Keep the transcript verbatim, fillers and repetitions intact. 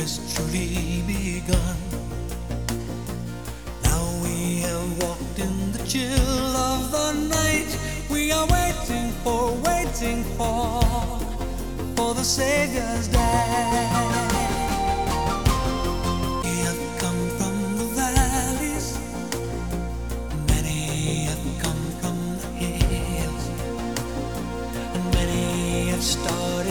has truly begun. Now we have walked in the chill of the night. We are waiting for, waiting for, for the Savior's death.